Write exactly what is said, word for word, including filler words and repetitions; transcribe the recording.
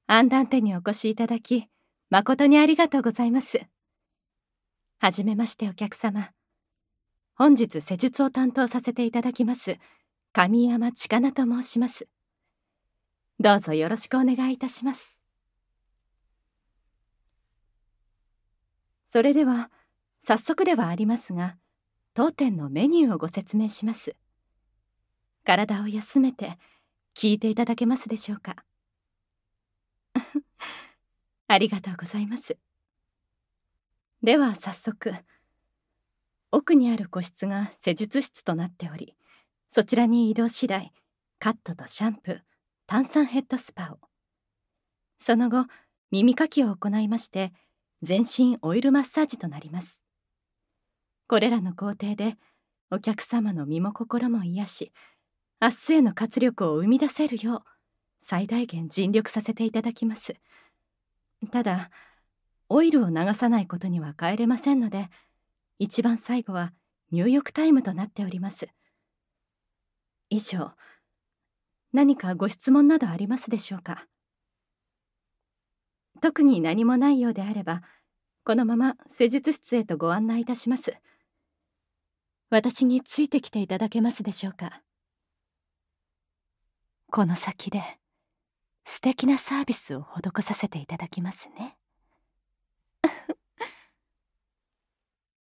アンダンテにお越しいただき、誠にありがとうございます。はじめましてお客様。本日施術を担当させていただきます、神山千佳と申します。どうぞよろしくお願いいたします。それでは、早速ではありますが、当店のメニューをご説明します。体を休めて聞いていただけますでしょうか。ありがとうございます。では早速、奥にある個室が施術室となっており、そちらに移動次第、カットとシャンプー、炭酸ヘッドスパを。その後、耳かきを行いまして、全身オイルマッサージとなります。これらの工程で、お客様の身も心も癒し、明日への活力を生み出せるよう、最大限尽力させていただきます。ただ、オイルを流さないことには帰れませんので、一番最後は入浴タイムとなっております。以上、何かご質問などありますでしょうか。特に何もないようであれば、このまま施術室へとご案内いたします。私についてきていただけますでしょうか。この先で素敵なサービスを施させていただきますね。